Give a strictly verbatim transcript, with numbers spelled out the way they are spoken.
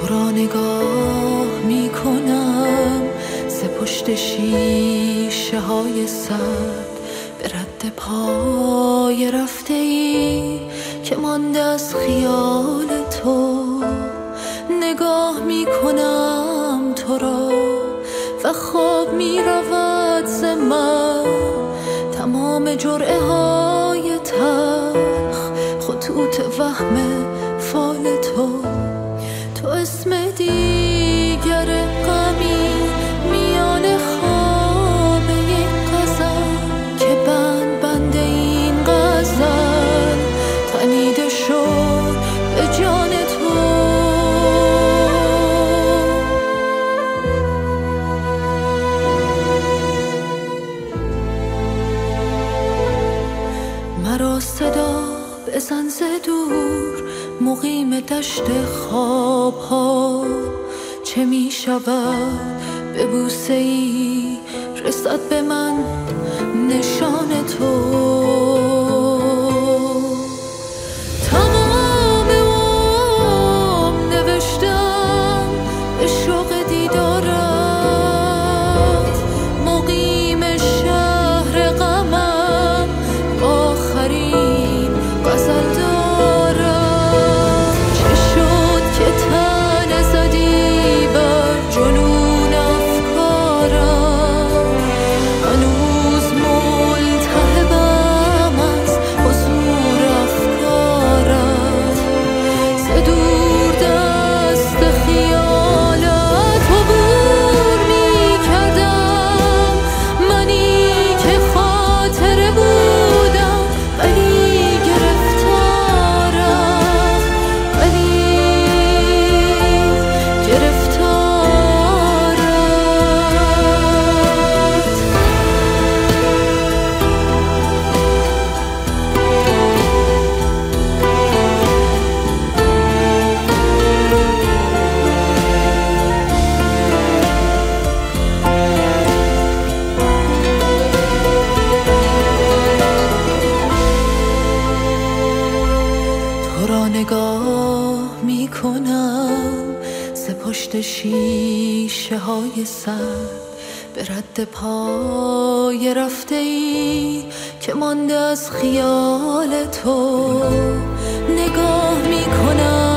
تو را نگاه می کنم ز پشت شیشه های سرد، به رد پای رفته ای که مانده از خیال تو. نگاه می کنم تو را و خواب می رود ز من تمام جرعه های تلخ، خطوط وهم فال تو. تو اسم دیگر غمی میان خواب یک غزل که بند بند این غزل تنیده شد به جان تو. مرا صدا بزن ز دور، مقیم دشت خواب ها چه می شود به بوسه ای رسد به من نشان تو. تمام عمر نوشتم به شوق دیدارت، مقیم شهر غمم آخرین غزل دارم. چه شد که تن زدی بر جنون افکارم، هنوز ملتهبم از حضور افکارت. ز دور دست خیالت عبور می کردم، منی که خاطره بودم ولی گرفتارم، ولی گرفتارت. تو را نگاه می کنم ز پشت شیشه های سرد، به رد پای رفته ای که مانده از خیال تو. نگاه می کنم